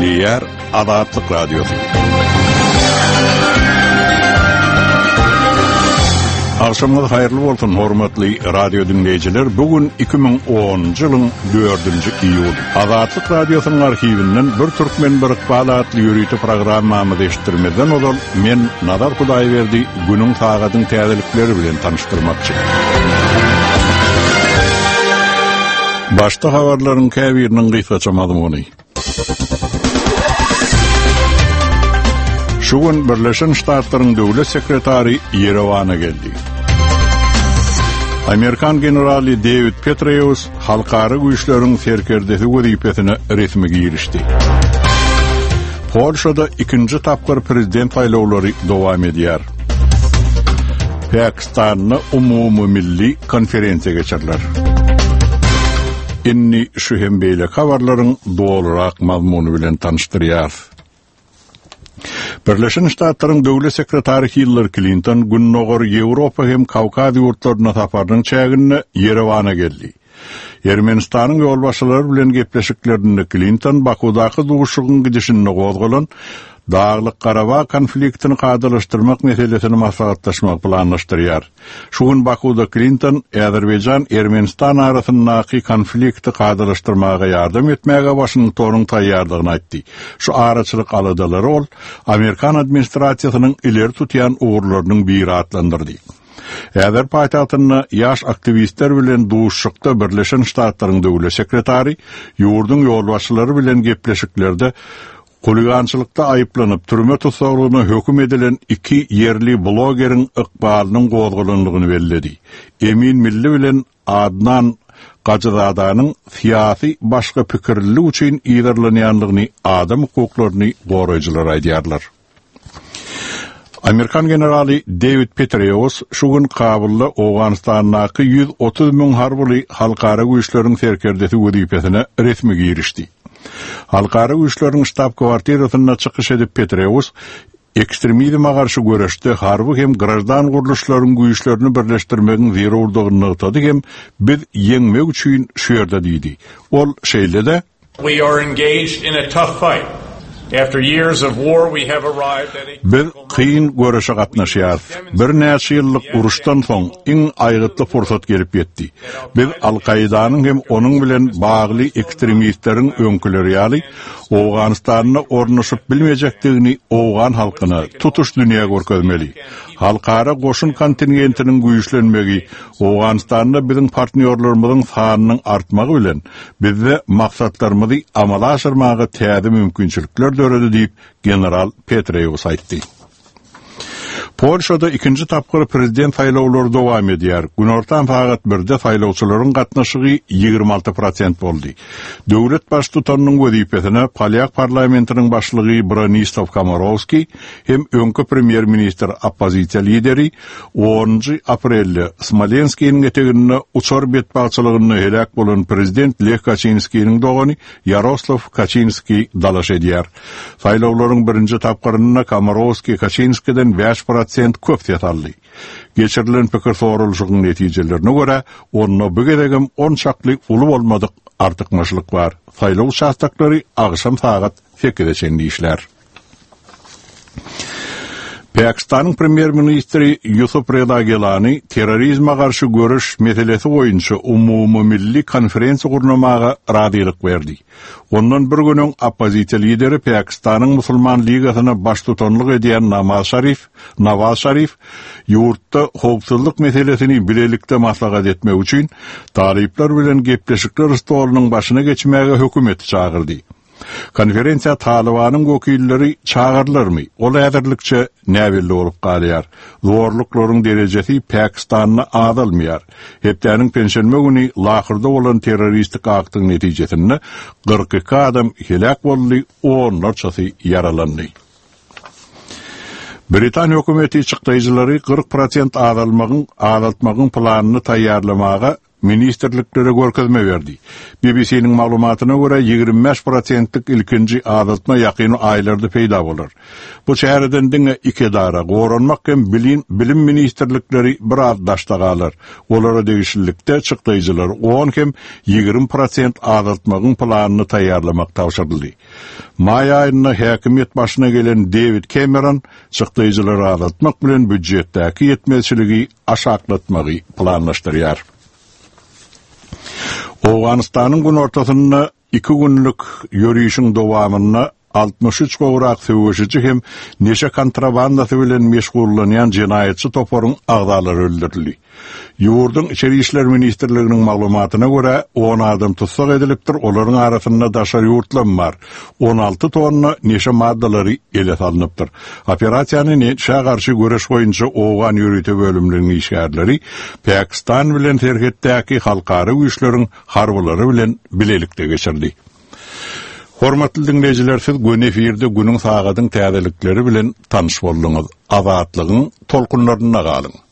dinleyer Azatlyk Radiosu. Akşamlar hayırlı bolsun hormatly radio dinleyijiler. Bugün 2010-njy ýylyň 4-nji iýul. Azatlyk Radiosynyň arhiwinden bir türkmen bir ykbalatly ýürüýte programmamy eşitdirmeden olar men Nadar Hudaýberdi günüň sagatyň täzelikleri bilen tanıştyrmakçy. Başta habarlaryň käbiriniň gysgaça mazmuny. Şu gün Birleşen Ştatlaryň döwlet sekretary Yerewana geldi. Amerikan generali David Petraeus halkara güýçleriň serkerdesi wezipesine resmi girişdi. Polşada ikinci tapkır prezident saýlawlary dowam edýär. Pakistanyň umumy milli konferensiýa geçirler. Inni şu hem beýle habarlaryň dolarak mazmuny bilen tanıştyrýar. Birleşen Ştatlaryň döwlet sekretary Hillary Clinton günnogor Ýewropa hem Kawkaz ýurtlaryna saparyň çägini Yerewana geldi. Ermenistanyň ýolbaşçylary bilen gepleşiklerinde Clinton Bakudaky duşugyň gidişini gozgalan Dağlyk Karabağ konfliktini gadylaşdyrmak meselesini maslahatlaşmak planlaşdyrýar. Şu gün Bakuda Clinton Azerbaýjan Ermenistan arasyndaky konflikti gadylaşdyrmaga ýardam etmäge Washingtonyň taýýarlygyny aýtdy. Şu araçylyk aladalary ol Amerikan administrasiýasynyň ileri tutýan uğurlarynyň biri atlandyrdy. Äder paýtagtyny ýaş aktivistler bilen duşukda Birleşen Ştatlaryň döwlet sekretary ýurdun ýolbaşçylary bilen gepleşiklerde Huligançylykda aýyplanyp türme tutsagyna höküm edilen iki yerli blogeriň ykbalynyň gozgulanlygyny bellädi. Emin Milli bilen Adnan Gajadanyň siýasy başga pikirli üçin ýerlenýänligini adam hukuklaryny goraýjylar aýdýarlar. Amerikan generali David Petraeus şu gün Kabulda Awganistanyňky 130 000 harby halkara güýçleriň serkerdesi wezipesine resmi girişdi. Halkara güýçleriň ştab kwartirasyna çykyş edip Petraeus ekstremizme garşy görüşde harby hem grajdan guruluşlaryň güýçlerini birleşdirmegiň zerurlygyny ýytady hem biz ýeňmek üçin şu ýerde diýdi. Ol şeýle-de We are engaged in a tough fight. After years of war, we have arrived at a biz kıyın görüşe gatnaşýar. Bir näçe ýyllyk uruşdan soň iň aýgytly fursat gelip ýetdi. Biz Al-Qaidanyň hem onuň bilen bagly ekstremistleriň öňküleri ýaly Awganistanyna ornaşyp bilmejekdigini Awgan halkyna tutuş dünýä görkezmeli. Halkara goşun kontingentiniň güýçlenmegi Awganistanda biziň partnerlerimiziň sanynyň artmagy bilen bizde maksatlarymyzy amala aşyrmagy täze mümkinçilikler döredi diýip general Petraeus aýtdy. Polşada ikinci tapkır prezident saýlawlary dowam edýär. Günortan saat 1-de saýlawçylaryň gatnaşygy 26% boldy. Döwlet baş tutanyň wezipesine Polyak parlamentiniň başlygy Bronislaw Komorowski hem öňkü premier minister oppozisiýa lideri 10 aprelde Smolenskiň eteginde uçar betbaçylygyny helak bolan prezident Lech Kaczynskiň dogany Yaroslav Kaczynski dalaş edýär. Saýlawlaryň birinji tapkyryna Komorowski Kaczynskiden 5% köp ýataldy. Geçirilen pikir soruluşynyň netijelerine görä, onda bugedegim 10 çakly uly bolmadyk artykmaçylyk bar. Saýlaw şahtaklary agşam saat 8-de şeýleýär. Pakistanyň premier ministri Yusuf Reza Gilani terrorizme garşy görüş meselesi boýunça umumy milli konferensiýa gurnamaga radylyk berdi. Ondan bir günüň oppozisiýa lideri Pakistanyň Musulman ligasyna baş tutanlyk edýän Nawaz Sharif ýurtda howpsuzlyk meselesini bilelikde maslahat etmek üçin talipler bilen gepleşikler stolunyň başyna geçmäge hökümeti çagyrdy. Konferensiýa Talibanyň wekilleri çağırlarmy? Ol äderlikçe näwelli bolup galýar. Zorluklaryň derejesi Pakistanyna adalmýar. Hepdäniň pensionme güni lahyrda bolan terroristik aktyň netijesinde 42 adam helak boldy, onlarçasy yaralandy. Britaniýa hökümeti çykdyjylary 40% adalmagyň planını taýýarlamaga ministerliklere görkezme berdi. BBC'nin maglumatyna görä 25%lik ilkinji adatma ýakyny aýlarda peýda bolar. Bu şäherden diňe iki dara goranmak hem bilim ministerlikleri bir addaşda galar. Olara degişillikde çykdyjylar 10 hem 20% adatmagyň planyny taýýarlamak tawşyrdy. May aýyna häkimet başyna gelen David Cameron çykdyjylar adatmak bilen büdjetdäki yetmezçiligi aşaklatmagy planlaşdyrýar. Owganystanyň gün ortasynda 2 günlük ýörüýüşiň dowamyna 63 gowrak söwüşçi hem neşe kontrabandasy bilen meşgullanýan jinayetçi toporyň agdalary öldürildi. Ýurduň içeri işler ministerliginiň maglumatyna görä 10 adam tutsak edilipdir. Olaryň arasynda daşary ýurtlam bar. 16 tonna neşe maddalary ele salınıpdyr. Operasiýany neşe garşy göreş boýunça owgan ýörüýte bölümleriniň işgärleri Pakistan bilen terhetdäki halkary güýçleriň harbylary bilen bilelikde geçirdi. Hormatly dinleyijiler, siz gün efirde günüň sagadyň täzelikleri bilen tanyş boldyňyz. Azatlygyň tolkunlaryna galyň.